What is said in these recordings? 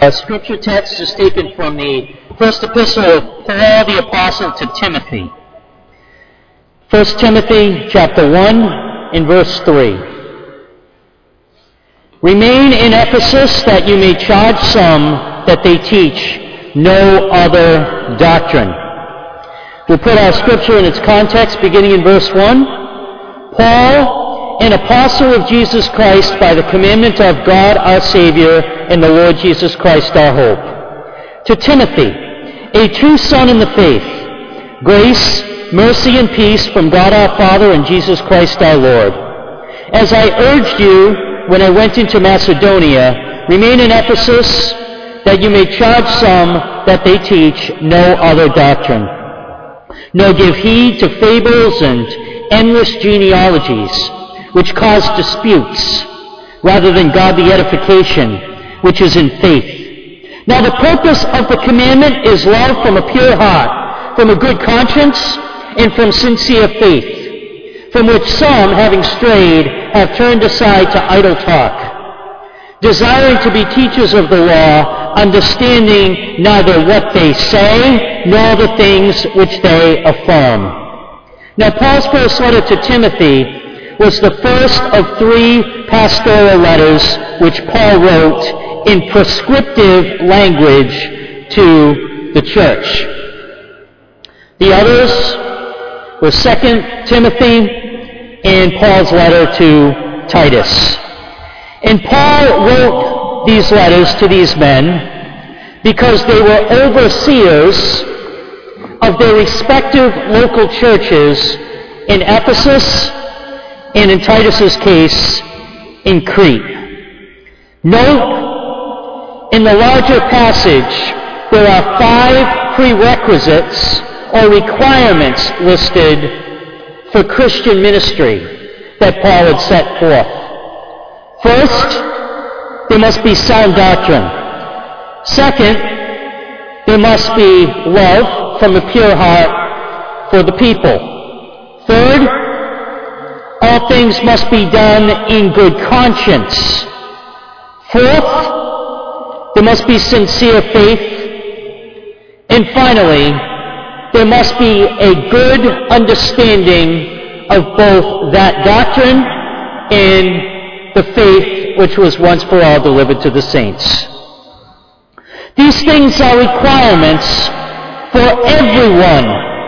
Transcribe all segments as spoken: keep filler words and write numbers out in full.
Our scripture text is taken from the first epistle of Paul the Apostle to Timothy. First Timothy chapter one in verse three. Remain in Ephesus that you may charge some that they teach no other doctrine. We'll put our scripture in its context beginning in verse one. Paul, an apostle of Jesus Christ by the commandment of God our Savior and the Lord Jesus Christ our hope. To Timothy, a true son in the faith, grace, mercy, and peace from God our Father and Jesus Christ our Lord. As I urged you when I went into Macedonia, remain in Ephesus, that you may charge some that they teach no other doctrine. Nor give heed to fables and endless genealogies, which cause disputes, rather than godly edification, which is in faith. Now the purpose of the commandment is love from a pure heart, from a good conscience, and from sincere faith, from which some, having strayed, have turned aside to idle talk, desiring to be teachers of the law, understanding neither what they say, nor the things which they affirm. Now Paul's first letter to Timothy was the first of three pastoral letters which Paul wrote in prescriptive language to the church. The others were Second Timothy and Paul's letter to Titus. And Paul wrote these letters to these men because they were overseers of their respective local churches in Ephesus and in Titus's case in Crete. Note, in the larger passage, there are five prerequisites or requirements listed for Christian ministry that Paul had set forth. First, there must be sound doctrine. Second, there must be love from a pure heart for the people. Third, all things must be done in good conscience. Fourth, there must be sincere faith. And finally, there must be a good understanding of both that doctrine and the faith which was once for all delivered to the saints. These things are requirements for everyone,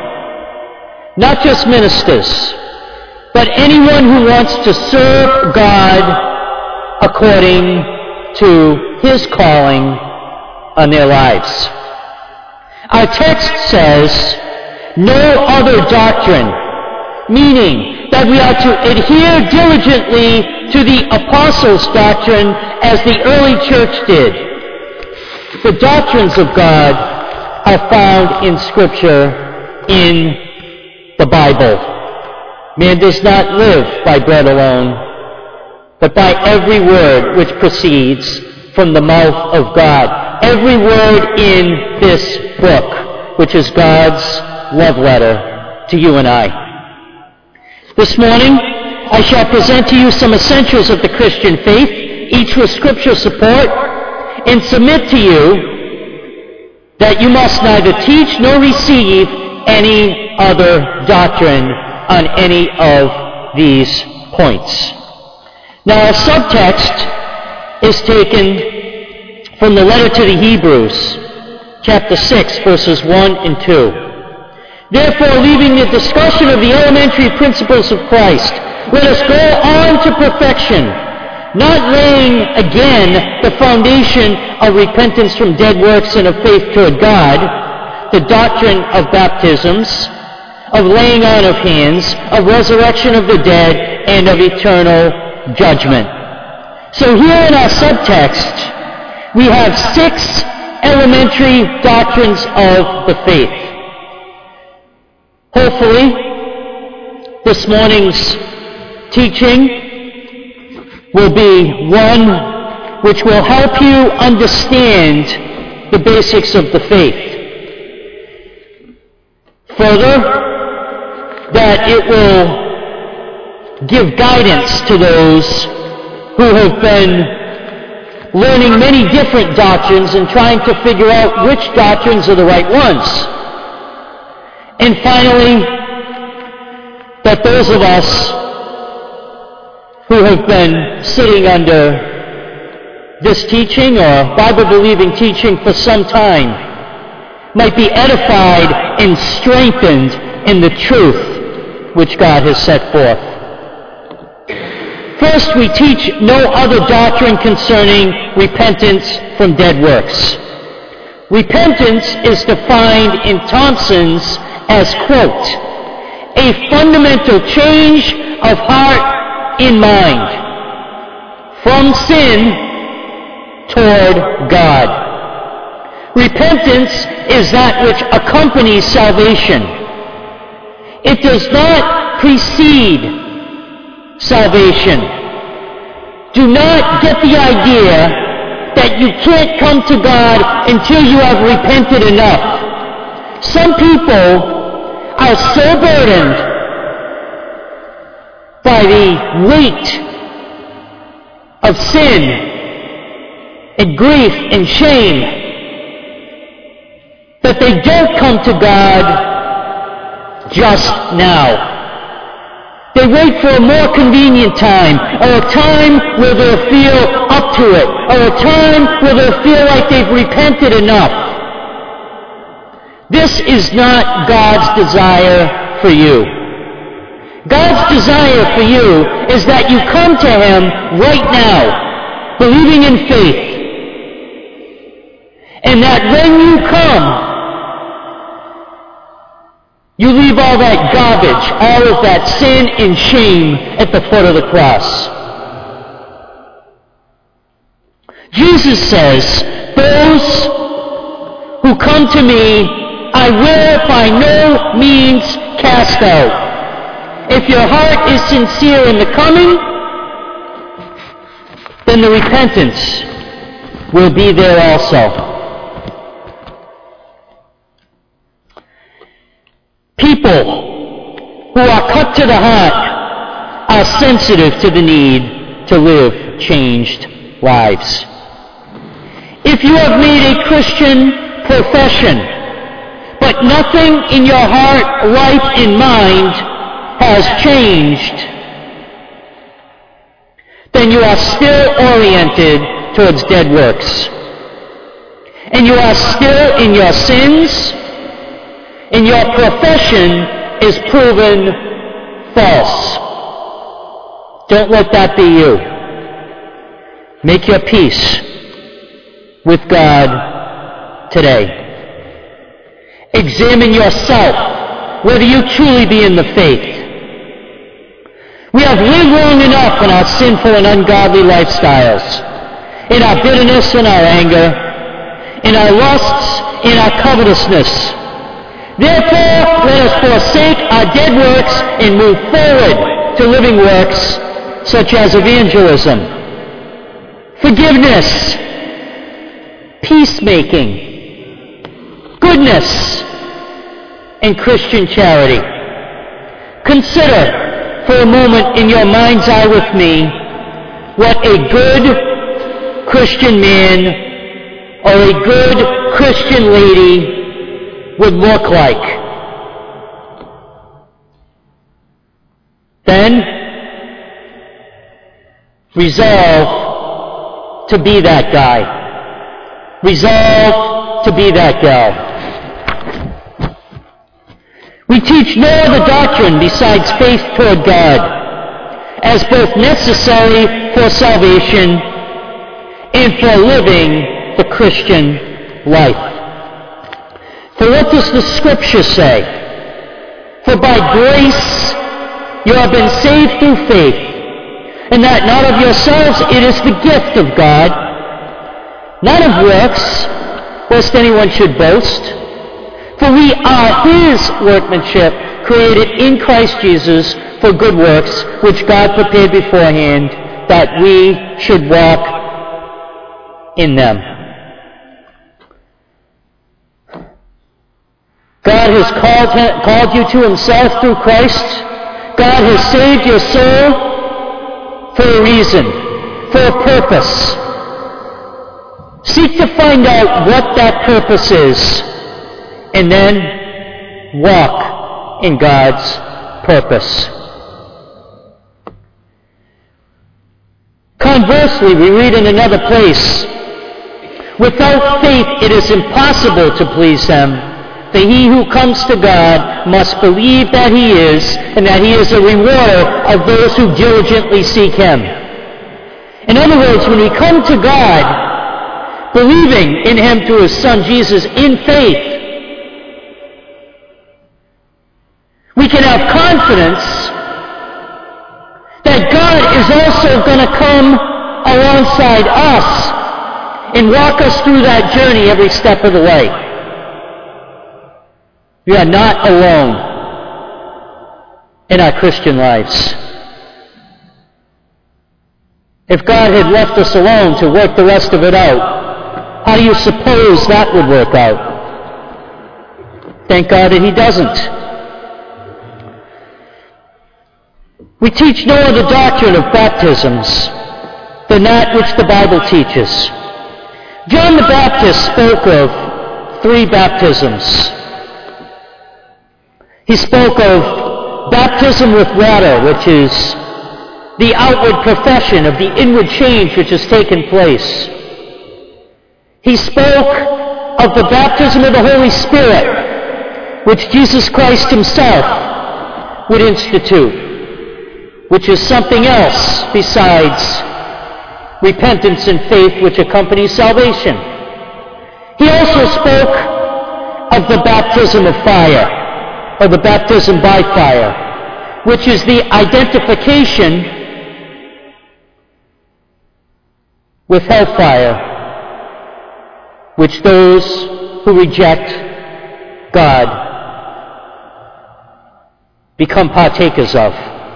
not just ministers, but anyone who wants to serve God according to His calling on their lives. Our text says, no other doctrine, meaning that we are to adhere diligently to the apostles' doctrine as the early church did. The doctrines of God are found in Scripture, in the Bible. Man does not live by bread alone, but by every word which proceeds from the mouth of God. Every word in this book, which is God's love letter to you and I. This morning, I shall present to you some essentials of the Christian faith, each with Scripture support, and submit to you that you must neither teach nor receive any other doctrine on any of these points. Now, our subtext is taken from the letter to the Hebrews, chapter six, verses one and two. Therefore, leaving the discussion of the elementary principles of Christ, let us go on to perfection, not laying again the foundation of repentance from dead works and of faith toward God, the doctrine of baptisms, of laying on of hands, of resurrection of the dead, and of eternal judgment. So here in our subtext, we have six elementary doctrines of the faith. Hopefully, this morning's teaching will be one which will help you understand the basics of the faith. Further, that it will give guidance to those who have been learning many different doctrines and trying to figure out which doctrines are the right ones. And finally, that those of us who have been sitting under this teaching or Bible-believing teaching for some time might be edified and strengthened in the truth which God has set forth. First, we teach no other doctrine concerning repentance from dead works. Repentance is defined in Thompson's as, quote, a fundamental change of heart and mind from sin toward God. Repentance is that which accompanies salvation. It does not precede salvation. Do not get the idea that you can't come to God until you have repented enough. Some people are so burdened by the weight of sin and grief and shame that they don't come to God just now. They wait for a more convenient time, or a time where they'll feel up to it, or a time where they'll feel like they've repented enough. This is not God's desire for you. God's desire for you is that you come to Him right now, believing in faith, and that when you come, you leave all that garbage, all of that sin and shame at the foot of the cross. Jesus says, those who come to me, I will by no means cast out. If your heart is sincere in the coming, then the repentance will be there also. People who are cut to the heart are sensitive to the need to live changed lives. If you have made a Christian profession, but nothing in your heart, life, and mind has changed, then you are still oriented towards dead works. And you are still in your sins, and your profession is proven false. Don't let that be you. Make your peace with God today. Examine yourself whether you truly be in the faith. We have lived long enough in our sinful and ungodly lifestyles, in our bitterness and our anger, in our lusts, in our covetousness. Therefore, let us forsake our dead works and move forward to living works such as evangelism, forgiveness, peacemaking, goodness, and Christian charity. Consider for a moment in your mind's eye with me what a good Christian man or a good Christian lady would look like. Then, resolve to be that guy. Resolve to be that gal. We teach no other doctrine besides faith toward God as both necessary for salvation and for living the Christian life. For what does the Scripture say? For by grace you have been saved through faith, and that not of yourselves, it is the gift of God, not of works, lest anyone should boast. For we are His workmanship, created in Christ Jesus for good works, which God prepared beforehand, that we should walk in them. God has called, called you to Himself through Christ. God has saved your soul for a reason, for a purpose. Seek to find out what that purpose is, and then walk in God's purpose. Conversely, we read in another place, without faith it is impossible to please Him, for he who comes to God must believe that He is, and that He is a rewarder of those who diligently seek Him. In other words, when we come to God, believing in Him through His Son Jesus in faith, we can have confidence that God is also going to come alongside us and walk us through that journey every step of the way. We are not alone in our Christian lives. If God had left us alone to work the rest of it out, how do you suppose that would work out? Thank God that He doesn't. We teach no other doctrine of baptisms than that which the Bible teaches. John the Baptist spoke of three baptisms. He spoke of baptism with water, which is the outward profession of the inward change which has taken place. He spoke of the baptism of the Holy Spirit, which Jesus Christ Himself would institute, which is something else besides repentance and faith which accompanies salvation. He also spoke of the baptism of fire, or the baptism by fire, which is the identification with hellfire, which those who reject God become partakers of.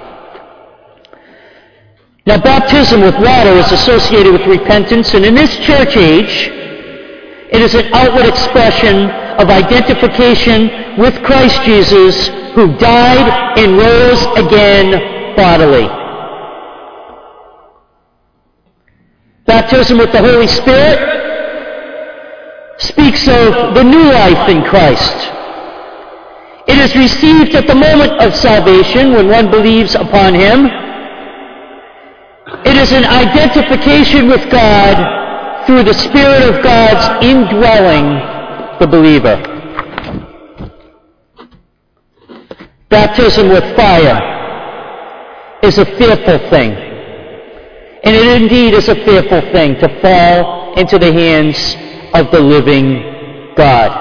Now, baptism with water is associated with repentance, and in this church age, it is an outward expression of identification with Christ Jesus, who died and rose again bodily. Baptism with the Holy Spirit speaks of the new life in Christ. It is received at the moment of salvation when one believes upon Him. It is an identification with God through the Spirit of God's indwelling the believer. Baptism with fire is a fearful thing. And it indeed is a fearful thing to fall into the hands of the living God.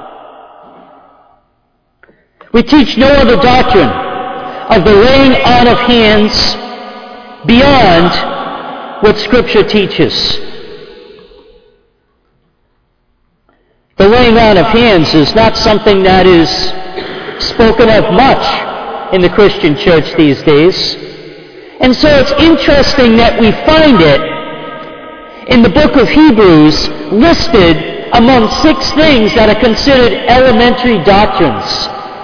We teach no other doctrine of the laying on of hands beyond what Scripture teaches. The laying on of hands is not something that is spoken of much in the Christian church these days. And so it's interesting that we find it in the book of Hebrews listed among six things that are considered elementary doctrines.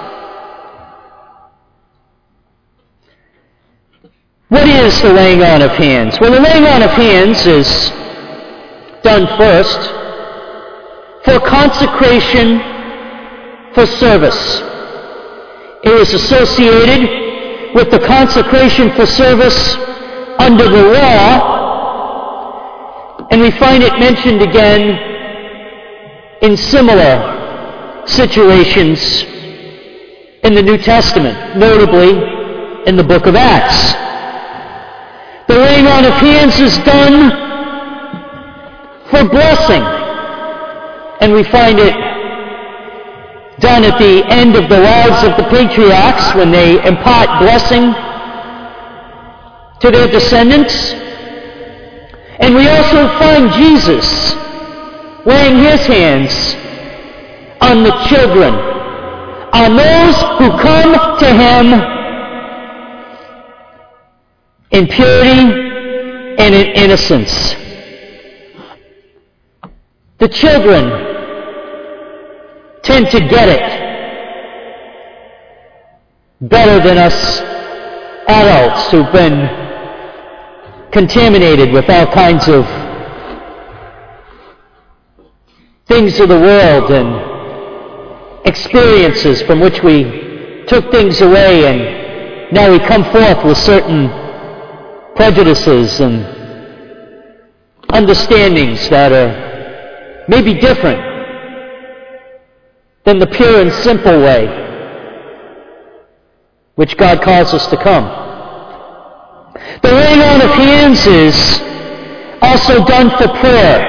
What is the laying on of hands? Well, the laying on of hands is done first for consecration for service. It is associated with the consecration for service under the law, and we find it mentioned again in similar situations in the New Testament, notably in the book of Acts. The laying on of hands is done for blessing, and we find it done at the end of the lives of the patriarchs when they impart blessing to their descendants. And we also find Jesus laying His hands on the children, on those who come to Him in purity and in innocence. The children tend to get it better than us adults who've been contaminated with all kinds of things of the world and experiences from which we took things away, and now we come forth with certain prejudices and understandings that are maybe different than the pure and simple way which God calls us to come. The laying on of hands is also done for prayer,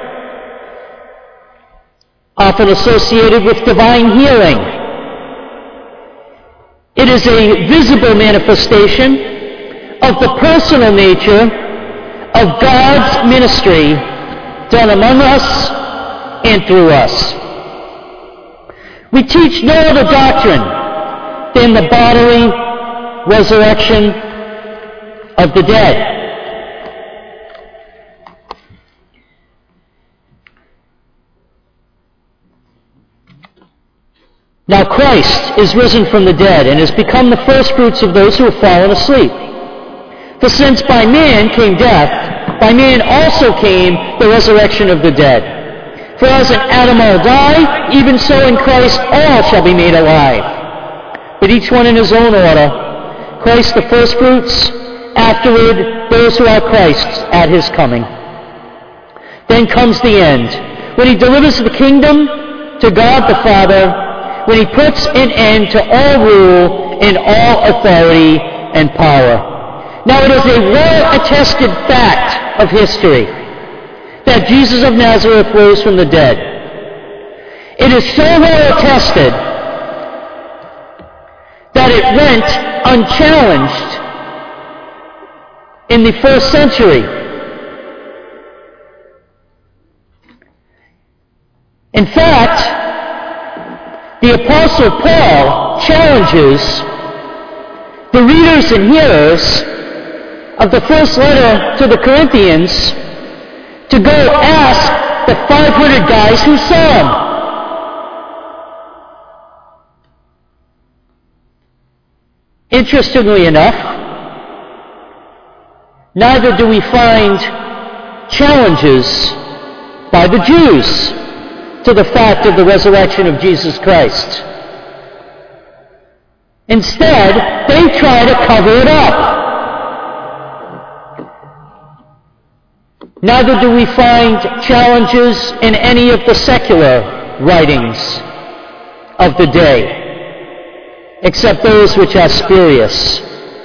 often associated with divine healing. It is a visible manifestation of the personal nature of God's ministry done among us and through us. We teach no other doctrine than the bodily resurrection of the dead. Now Christ is risen from the dead and has become the first fruits of those who have fallen asleep. For since by man came death, by man also came the resurrection of the dead. For as in Adam all die, even so in Christ all shall be made alive. But each one in his own order. Christ the first fruits, afterward those who are Christ's at his coming. Then comes the end, when he delivers the kingdom to God the Father, when he puts an end to all rule and all authority and power. Now it is a well-attested fact of history that Jesus of Nazareth rose from the dead. It is so well attested that it went unchallenged in the first century. In fact, the Apostle Paul challenges the readers and hearers of the first letter to the Corinthians to go ask the five hundred guys who saw him. Interestingly enough, neither do we find challenges by the Jews to the fact of the resurrection of Jesus Christ. Instead, they try to cover it up. Neither do we find challenges in any of the secular writings of the day, except those which are spurious.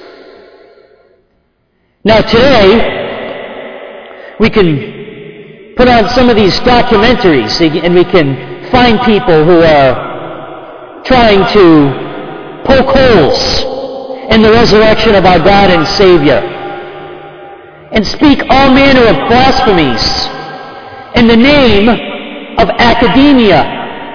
Now today, we can put on some of these documentaries and we can find people who are trying to poke holes in the resurrection of our God and Savior and speak all manner of blasphemies in the name of academia.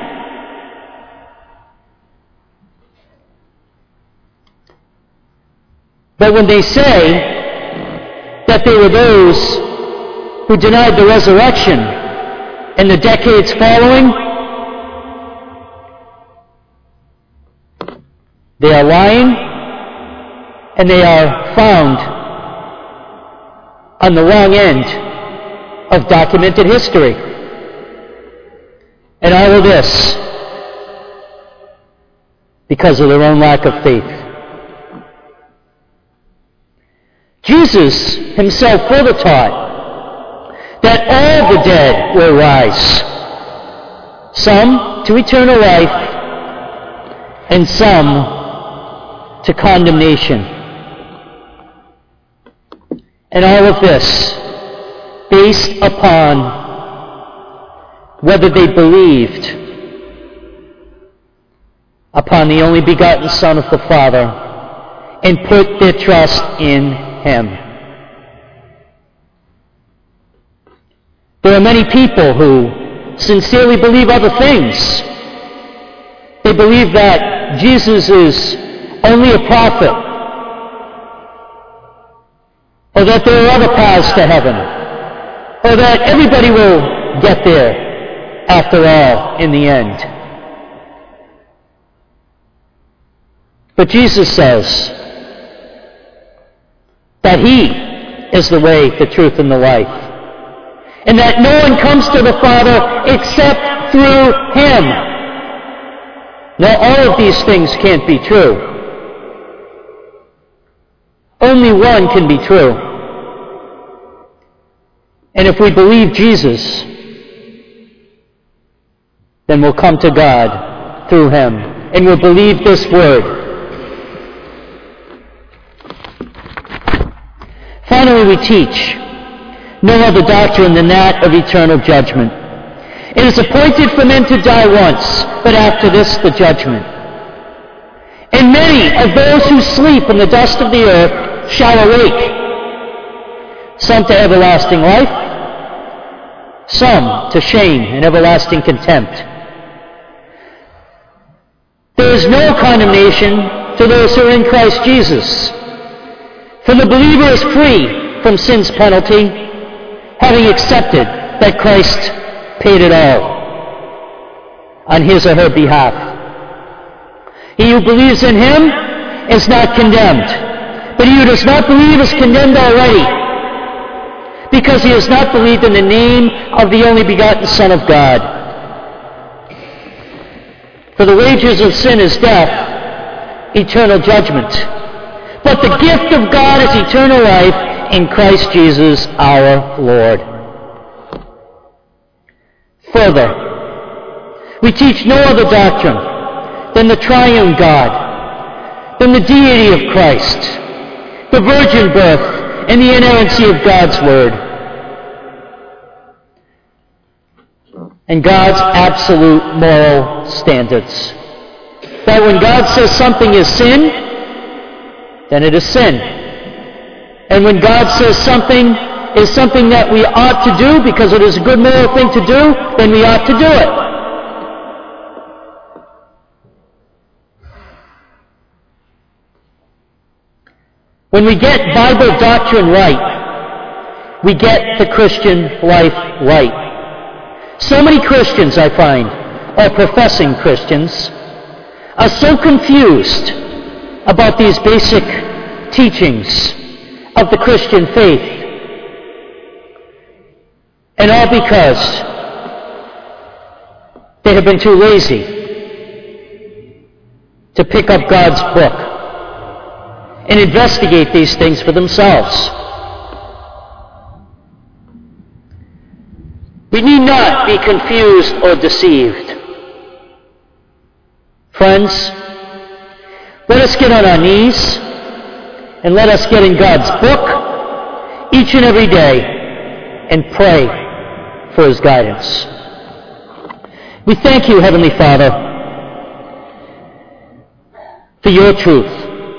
But when they say that they were those who denied the resurrection in the decades following, they are lying, and they are found on the wrong end of documented history. And all of this because of their own lack of faith. Jesus himself further taught that all the dead will rise, some to eternal life, and some to condemnation. And all of this based upon whether they believed upon the only begotten Son of the Father and put their trust in him. There are many people who sincerely believe other things. They believe that Jesus is only a prophet, or that there are other paths to heaven, or that everybody will get there after all in the end. But Jesus says that he is the way, the truth, and the life. and that no one comes to the Father except through him. Now, all of these things can't be true. Only one can be true. And if we believe Jesus, then we'll come to God through him, and we'll believe this word. Finally, we teach no other doctrine than that of eternal judgment. It is appointed for men to die once, but after this the judgment. And many of those who sleep in the dust of the earth shall awake, some to everlasting life, some to shame and everlasting contempt. There is no condemnation to those who are in Christ Jesus. For the believer is free from sin's penalty, having accepted that Christ paid it all on his or her behalf. He who believes in him is not condemned, but he who does not believe is condemned already, because he has not believed in the name of the only begotten Son of God. For the wages of sin is death, eternal judgment. But the gift of God is eternal life in Christ Jesus our Lord. Further, we teach no other doctrine than the triune God, than the deity of Christ, the virgin birth, and the inerrancy of God's Word, and God's absolute moral standards. That when God says something is sin, then it is sin. And when God says something is something that we ought to do because it is a good moral thing to do, then we ought to do it. When we get Bible doctrine right, we get the Christian life right. So many Christians, I find, or professing Christians, are so confused about these basic teachings of the Christian faith. And all because they have been too lazy to pick up God's book and investigate these things for themselves. We need not be confused or deceived. Friends, let us get on our knees and let us get in God's book each and every day and pray for his guidance. We thank you, Heavenly Father, for your truth.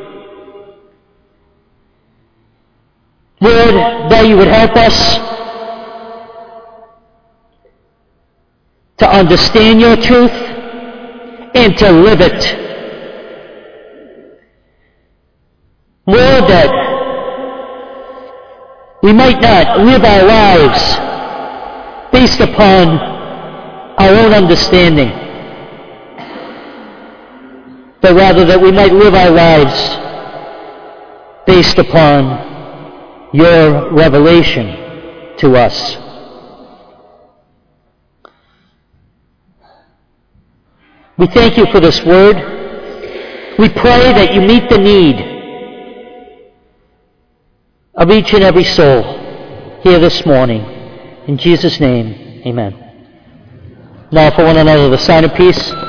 Lord, that you would help us to understand your truth and to live it. Lord, that we might not live our lives based upon our own understanding, but rather that we might live our lives based upon your revelation to us. We thank you for this word. We pray that you meet the need of each and every soul here this morning. In Jesus' name, amen. Now for one another, the sign of peace.